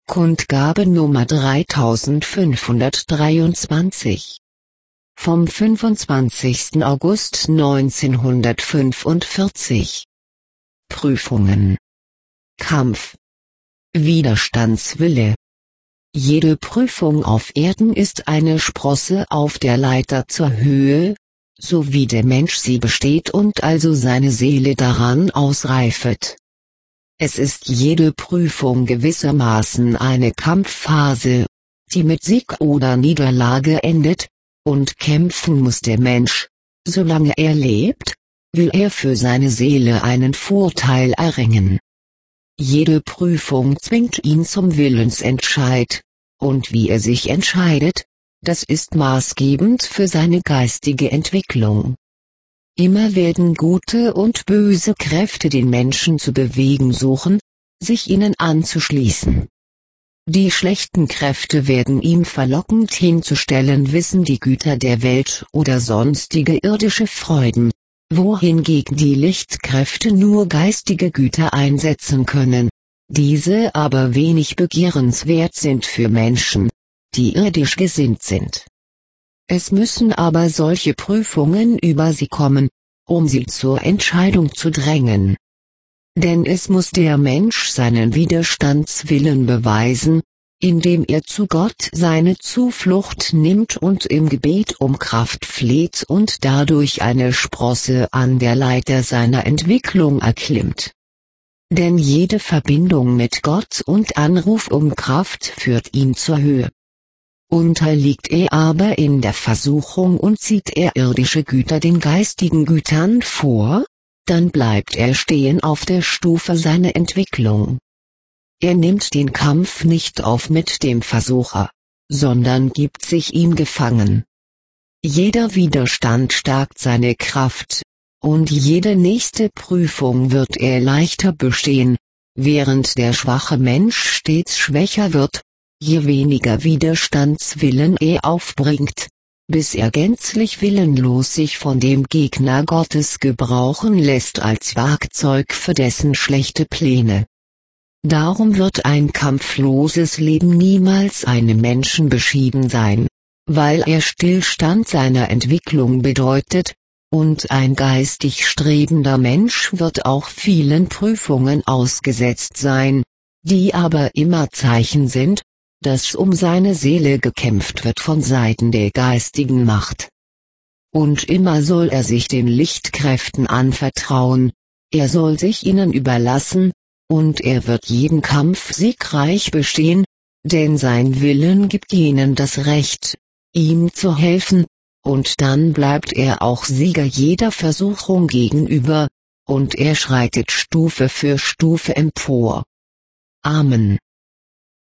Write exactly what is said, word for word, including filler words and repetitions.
Kundgabe Nummer dreitausendfünfhundertdreiundzwanzig. Vom fünfundzwanzigsten August neunzehnhundertfünfundvierzig. Prüfungen. Kampf. Widerstandswille. Jede Prüfung auf Erden ist eine Sprosse auf der Leiter zur Höhe, so wie der Mensch sie besteht und also seine Seele daran ausreifet. Es ist jede Prüfung gewissermaßen eine Kampfphase, die mit Sieg oder Niederlage endet, und kämpfen muss der Mensch, solange er lebt, will er für seine Seele einen Vorteil erringen. Jede Prüfung zwingt ihn zum Willensentscheid, und wie er sich entscheidet, das ist maßgebend für seine geistige Entwicklung. Immer werden gute und böse Kräfte den Menschen zu bewegen suchen, sich ihnen anzuschließen. Die schlechten Kräfte werden ihm verlockend hinzustellen wissen die Güter der Welt oder sonstige irdische Freuden, wohingegen die Lichtkräfte nur geistige Güter einsetzen können, diese aber wenig begehrenswert sind für Menschen, die irdisch gesinnt sind. Es müssen aber solche Prüfungen über sie kommen, um sie zur Entscheidung zu drängen. Denn es muss der Mensch seinen Widerstandswillen beweisen, indem er zu Gott seine Zuflucht nimmt und im Gebet um Kraft fleht und dadurch eine Sprosse an der Leiter seiner Entwicklung erklimmt. Denn jede Verbindung mit Gott und Anruf um Kraft führt ihn zur Höhe. Unterliegt er aber in der Versuchung und zieht er irdische Güter den geistigen Gütern vor, dann bleibt er stehen auf der Stufe seiner Entwicklung. Er nimmt den Kampf nicht auf mit dem Versucher, sondern gibt sich ihm gefangen. Jeder Widerstand stärkt seine Kraft, und jede nächste Prüfung wird er leichter bestehen, während der schwache Mensch stets schwächer wird, je weniger Widerstandswillen er aufbringt, bis er gänzlich willenlos sich von dem Gegner Gottes gebrauchen lässt als Werkzeug für dessen schlechte Pläne. Darum wird ein kampfloses Leben niemals einem Menschen beschieden sein, weil er Stillstand seiner Entwicklung bedeutet, und ein geistig strebender Mensch wird auch vielen Prüfungen ausgesetzt sein, die aber immer Zeichen sind, dass um seine Seele gekämpft wird von Seiten der geistigen Macht. Und immer soll er sich den Lichtkräften anvertrauen, er soll sich ihnen überlassen, und er wird jeden Kampf siegreich bestehen, denn sein Willen gibt ihnen das Recht, ihm zu helfen, und dann bleibt er auch Sieger jeder Versuchung gegenüber, und er schreitet Stufe für Stufe empor. Amen.